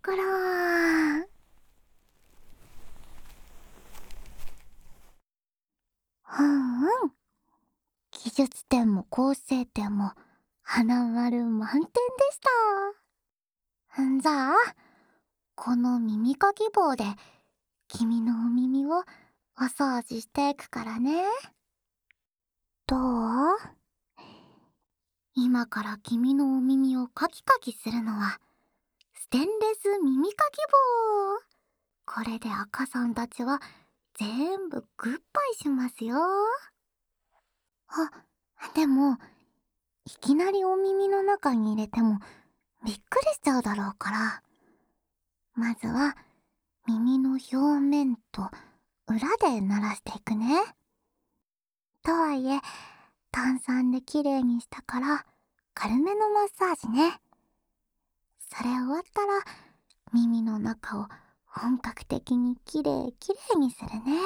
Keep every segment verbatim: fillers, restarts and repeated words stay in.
くるー。うんうん。技術点も構成点も花丸満点でした。んじゃあ、この耳かき棒で君のお耳をお掃除していくからね。どう？今から君のお耳をカキカキするのはステンレス耳かき棒。これで赤さんたちは全部グッバイしますよ。あ、でもいきなりお耳の中に入れてもびっくりしちゃうだろうから、まずは耳の表面と裏で鳴らしていくね。とはいえ炭酸できれいにしたから軽めのマッサージね。それ終わったら耳の中を本格的にきれいきれいにするね。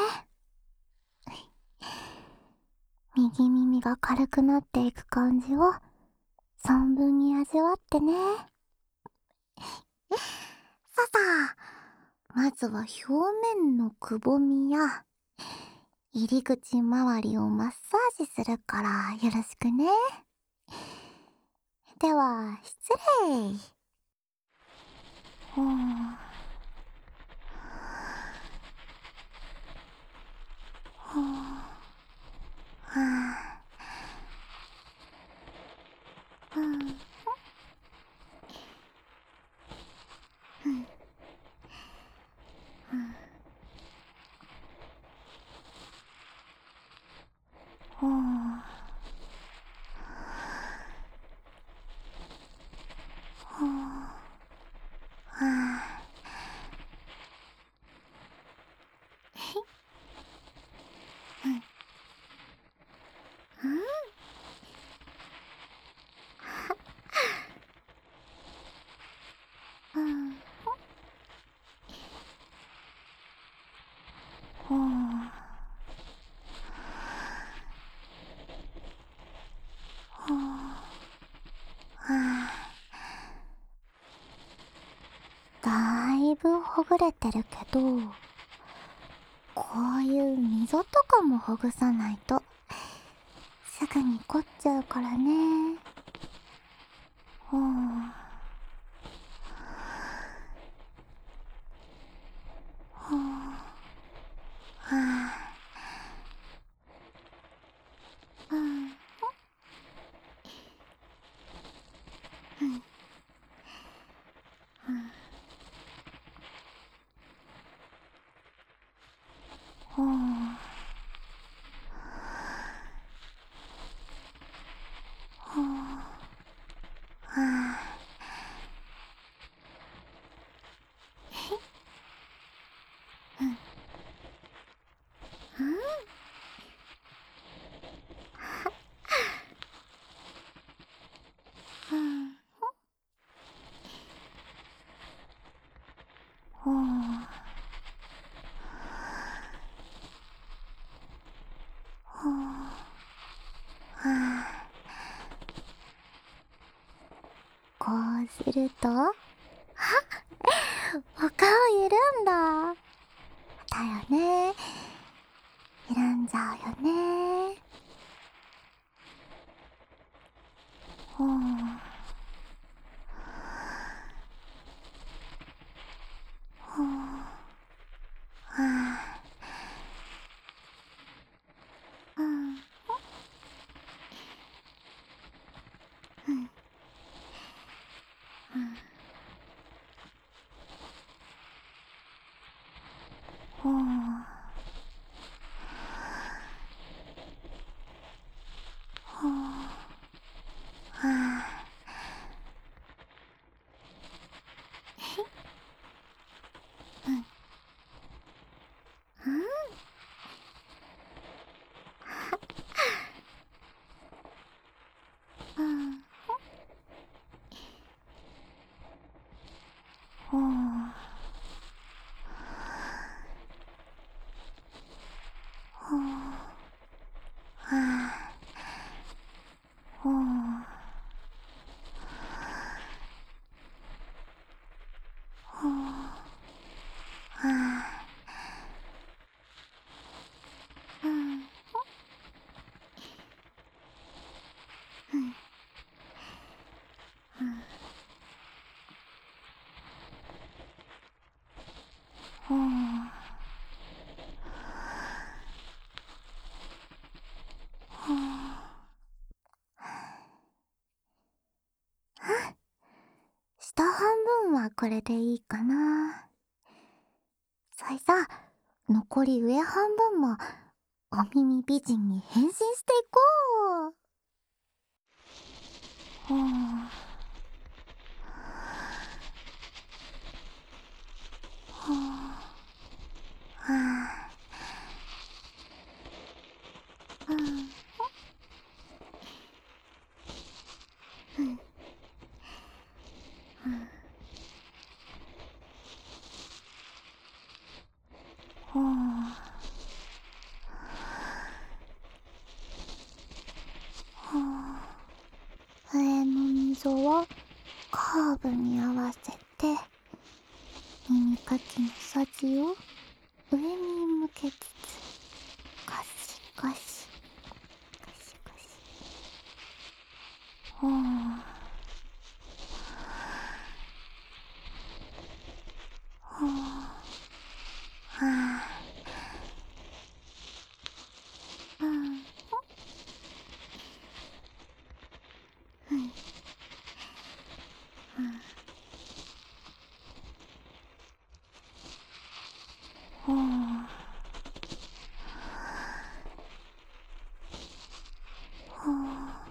右耳が軽くなっていく感じを存分に味わってね。ささ、まずは表面のくぼみや入り口周りをマッサージするからよろしくね。では失礼。ほう。ほう。はあ。うん。うん。うん。ほう。ほう。はあ。うん。うん。うん。ほう。ほう。はあ。だいぶほぐれてるけど、こういう溝とかもほぐさないとすぐに凝っちゃうからね。ほう。ほう。はあ。うん。うん。うん。ほう。ほう。はあ。うん。うん。うん。ほう。ほう。はあ。こうすると、あ、お顔緩んだ。だよね。緩んじゃうよね。ほう。ほう。はあ。うん。うん。うん。ほう。ほう。はあ。うん。うん。うん。ほう。ほう。はあ。ほう。ほう。 ほうほう。下半分はこれでいいかな。そいさ、残り上半分もお耳美人に変身していこう。ほうほうはあうんうんうんほうほう。上の溝はカーブに合わせて耳かきの先を上に向けつつガシガシガシガシ。ほうほうはあうんうんうんほうほう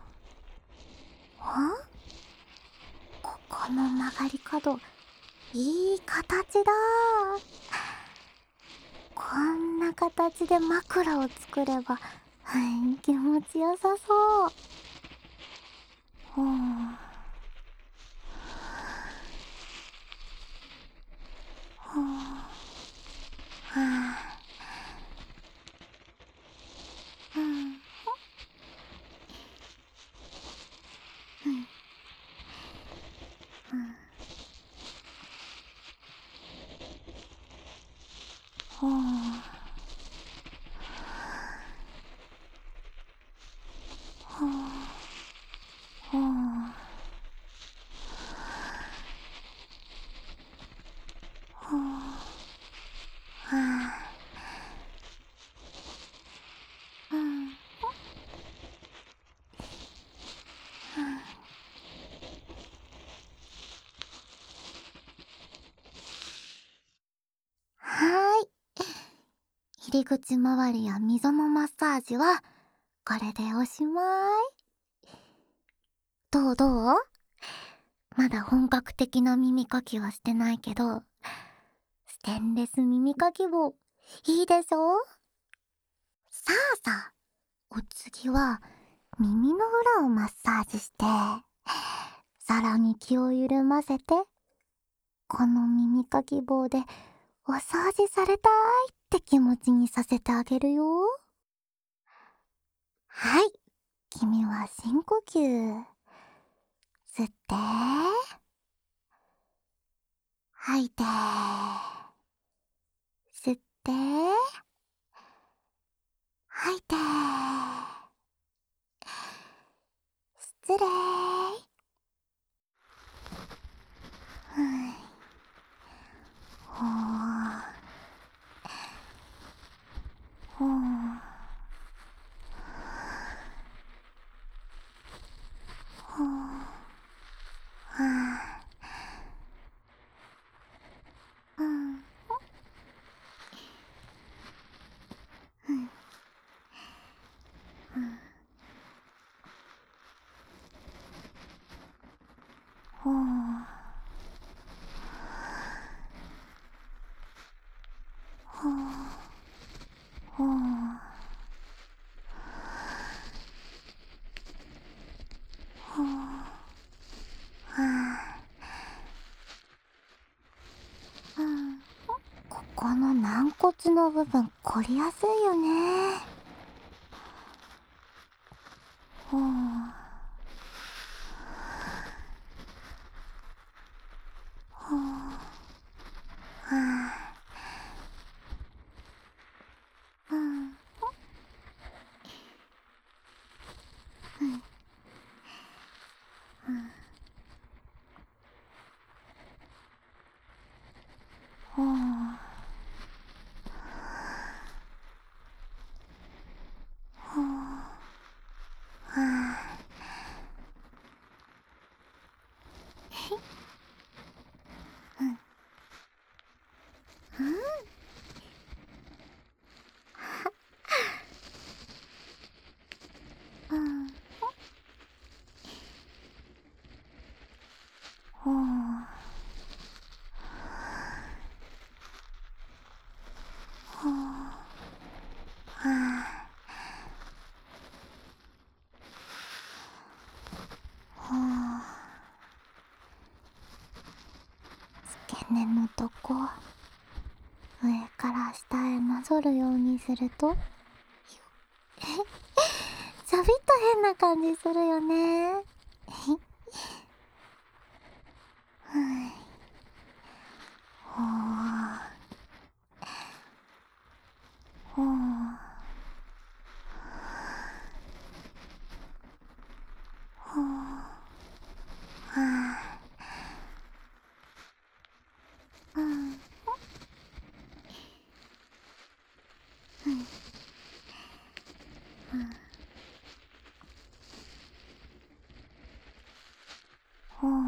あここの曲がり角いい形だ。こんな形で枕を作ればはい気持ちよさそう。ほうほうはあうんうんうんほうほうほうほうはあうんはーい。入り口周りや溝のマッサージはこれでおしまい。どうどう？まだ本格的な耳かきはしてないけど、ステンレス耳かき棒いいでしょ？さあさあ、お次は耳の裏をマッサージして、さらに気を緩ませて、この耳かき棒でお掃除されたいって気持ちにさせてあげるよ。はい、君は深呼吸。吸って、吐いて、吸って、吐いて、失礼。ふい、ほー、ほー、ほー、はー、うん、うん、うん、ほー、ほー、ほー、ほー、はー、うん。ここの軟骨の部分凝りやすいよね。ほうほうはあうんうんうんほううんうん。うん。ほう。ほう。はあ。ほう。付け根のとこ、上から下へなぞるようにすると、ちょびっと変な感じするよね。はい。ほう。ほう。ほう。はあ。うん。うん。うん。ほう。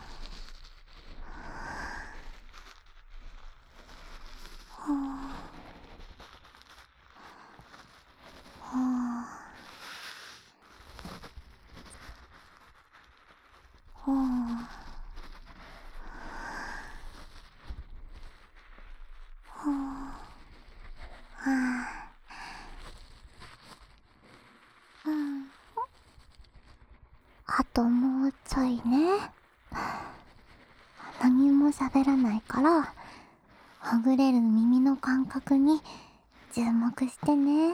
ほう。ほう。ほう。ほう。はあ。うん。あともうちょいね。何も喋らないから、ほぐれる耳の感覚に注目してね。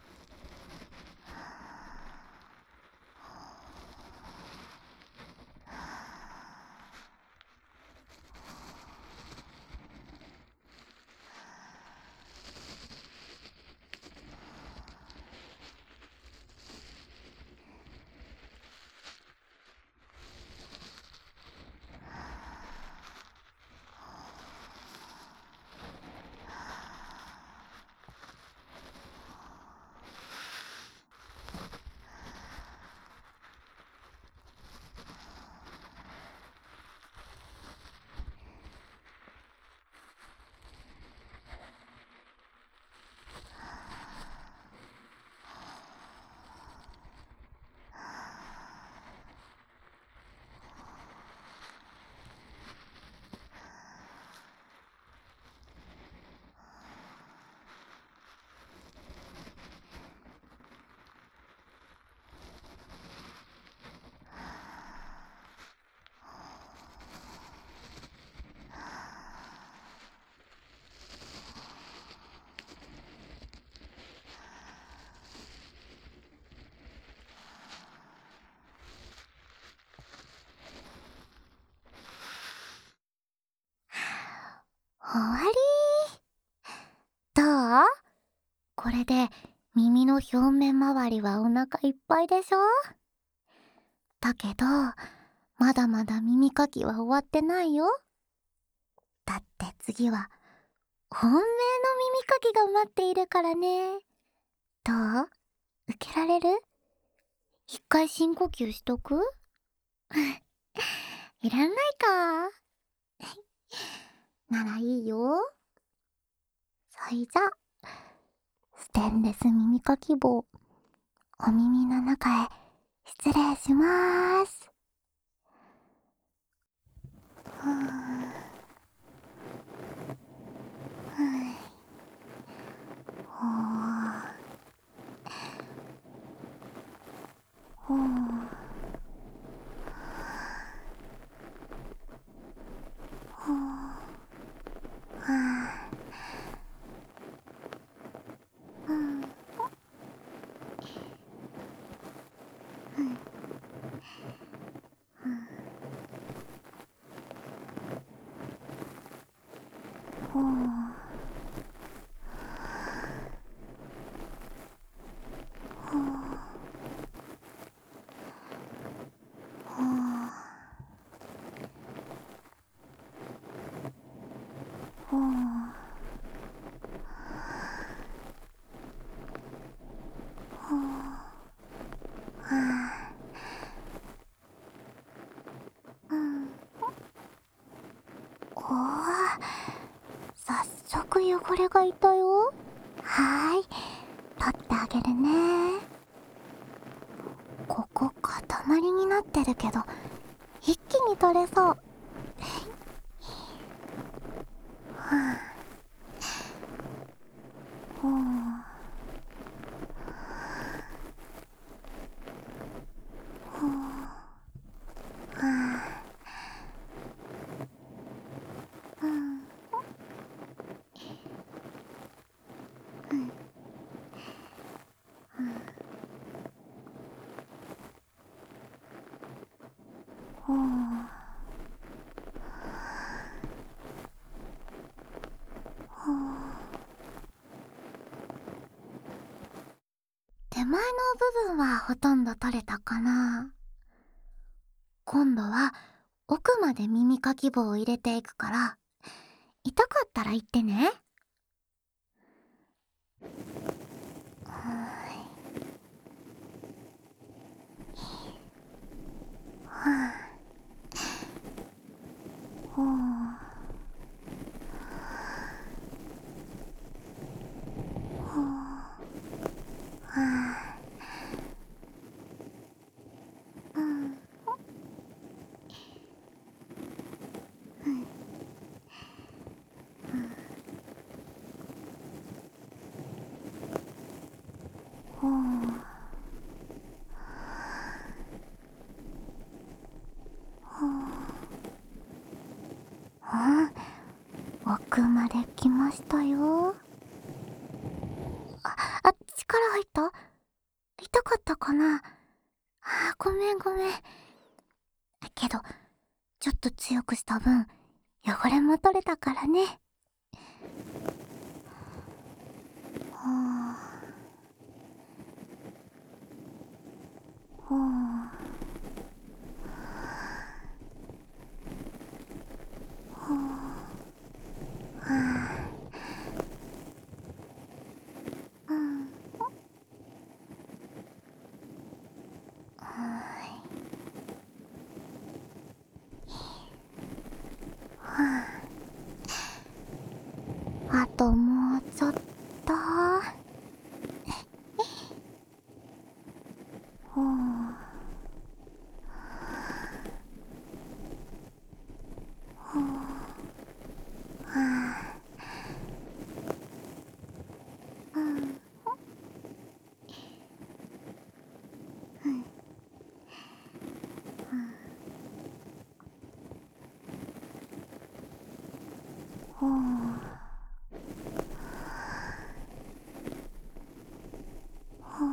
終わりー。どう？これで耳の表面周りはお腹いっぱいでしょ？だけど、まだまだ耳かきは終わってないよ。だって次は本命の耳かきが待っているからね。どう？受けられる？一回深呼吸しとく？いらないか。ならいいよ。そいじゃ、ステンレス耳かき棒、お耳の中へ失礼しまーす。ふー。ふい。ほー。ほー。ほー。はー。うん。うん。うん。ほー。ほー。ほー。ほー。ほー。はー。うん。 ー、早速汚れがいたよ。はーい、取ってあげるね。ここ塊になってるけど一気に取れそう。はあ、ほう、ほう、はあ、うん、うん、うん、ほう、ほう。手前の部分はほとんど取れたかな。今度は奥まで耳かき棒を入れていくから、痛かったら言ってね。はあ、ほう、ほう、はあ、うん、うん、うん、ほう、ほう、あ、奥まで来ましたよ。あ、あ、力入った？痛かったかな？あ、ごめんごめん。けど、ちょっと強くした分、汚れも取れたからね。ほう、ほう、ほう、はあ、うん、はい、はあ、あともうちょっと。ほう、ほう、はあ、うん、うん、うん、ほう、ほう、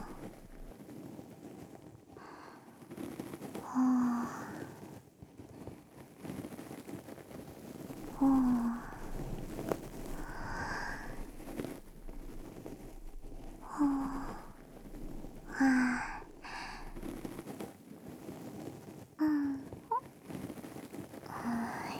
ほう、ほう、ほう、はあ、うん、はい。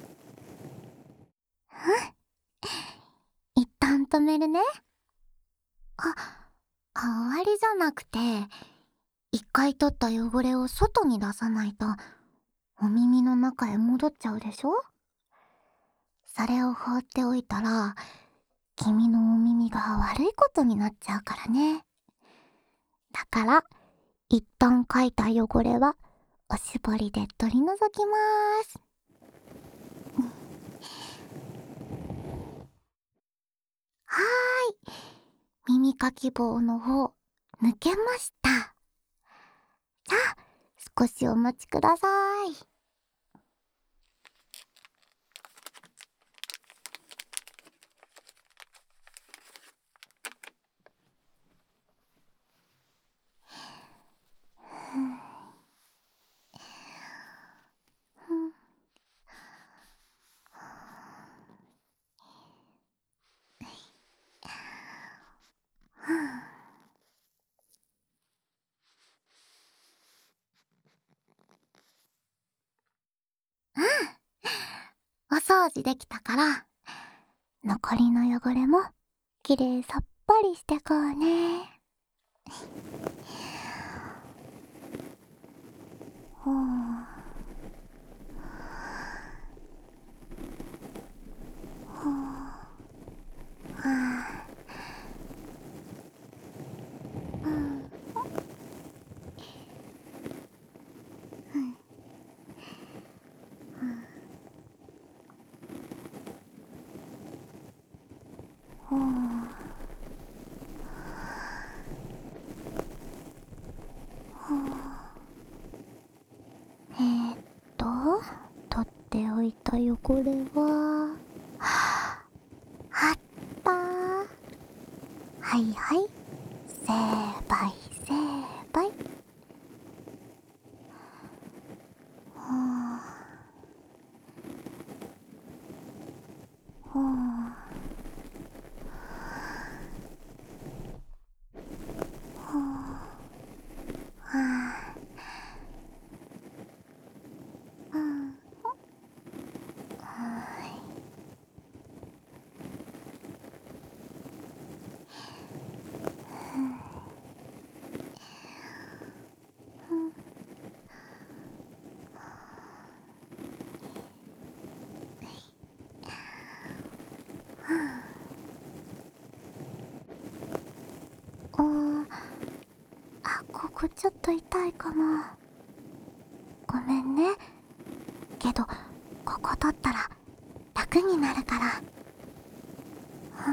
一旦止めるね。あ、終わりじゃなくて、一回取った汚れを外に出さないと、お耳の中へ戻っちゃうでしょ？それを放っておいたら、君のお耳が悪いことになっちゃうからね。だから、一旦かいた汚れは、おしぼりで取り除きまーす。はーい。耳かき棒の方、抜けました。じゃあ、少しお待ちください。お掃除できたから、残りの汚れもきれいさっぱりしてこうね。ほう、 ほうほう。えーっと取っておいた汚れはあったー。はいはい、成敗成敗。ほうほうほう。はあ、うん、はい。うん、あ、ここちょっと痛いかも。ごめんね。けどここ取ったら楽になるから。うん。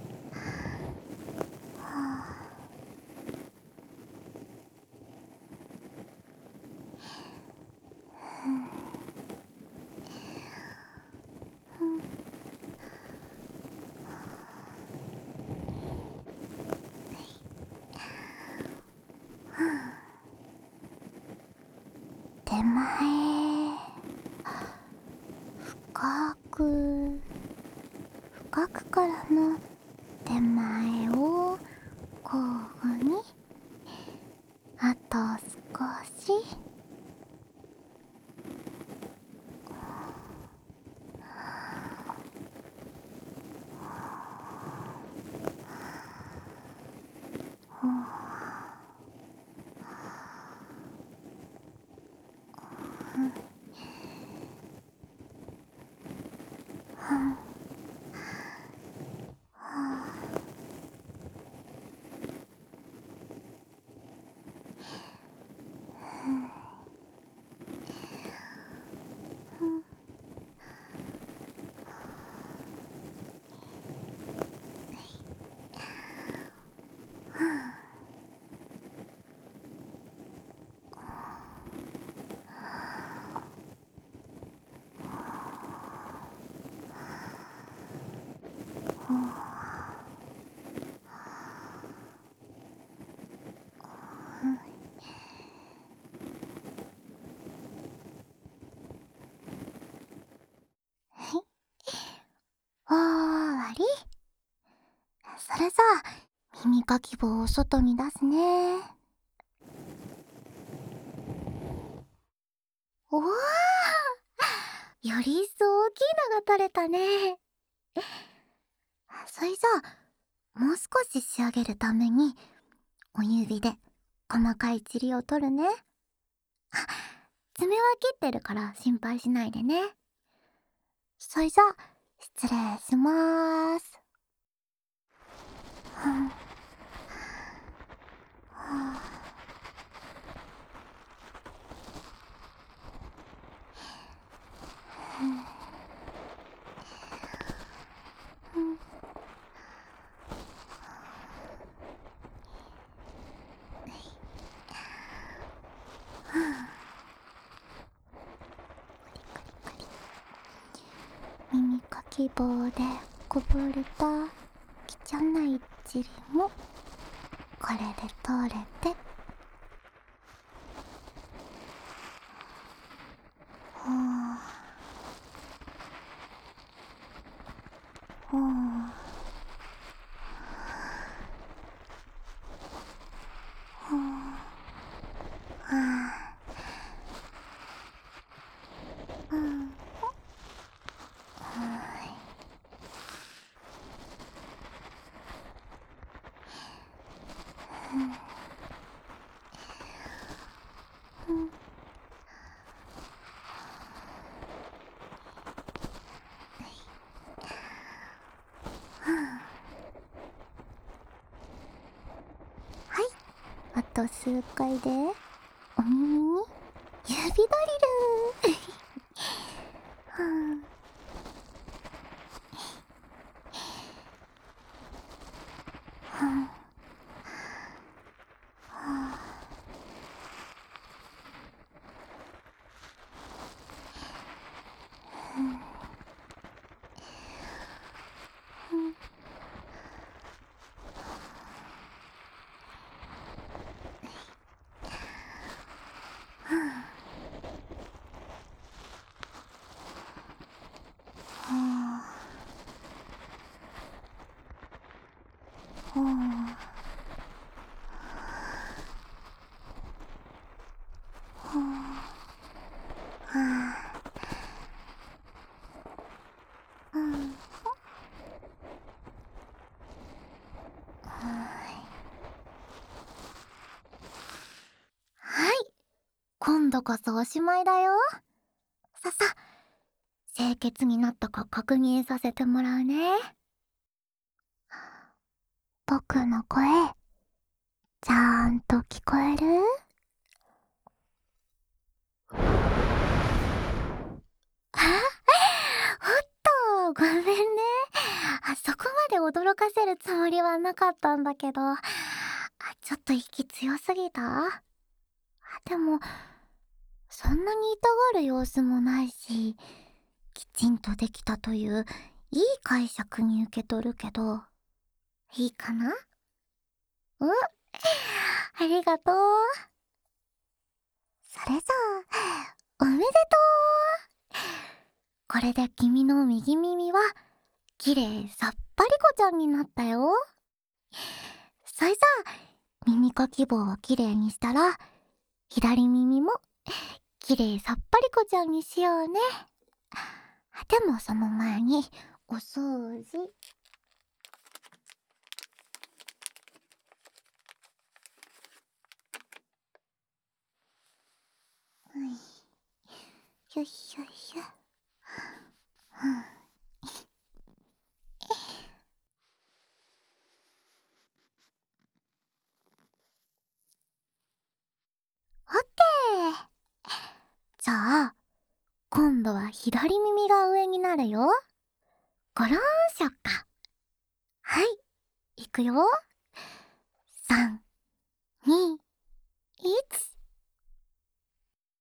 手前深く深くからの手前を交互に、あと少し。終わり。それじゃあ耳かき棒を外に出すね。おお、より一層大きいのが取れたね。それじゃあもう少し仕上げるためにお指で細かい塵を取るね。あ、爪は切ってるから心配しないでね。それじゃあ失礼しまーす。はんはあ。耳かき棒でこぼれた汚い塵もこれで取れて、ほうほうほう。はあ、うん、はい。はい、あと数回でお耳に指ドリル。はん。ふん。はあ。うん。はい、今度こそおしまいだよ。ささ、清潔になったか確認させてもらうね。僕の声、ちゃんと聞こえる？あ、おっと、ごめんね。あ、そこまで驚かせるつもりはなかったんだけど、あ、ちょっと息強すぎた？あ、でも、そんなに痛がる様子もないし、きちんとできたといういい解釈に受け取るけど、いいかな？うん、ありがとう。それじゃあ、おめでとう。これで君の右耳はきれいさっぱりこちゃんになったよ。それじゃあ、耳かき棒をきれいにしたら、左耳もきれいさっぱりこちゃんにしようね。でもその前にお掃除。うん、よいしょいしょ。うん、オッケー。じゃあ今度は左耳が上になるよ。ごろんしょっか。はい、いくよ。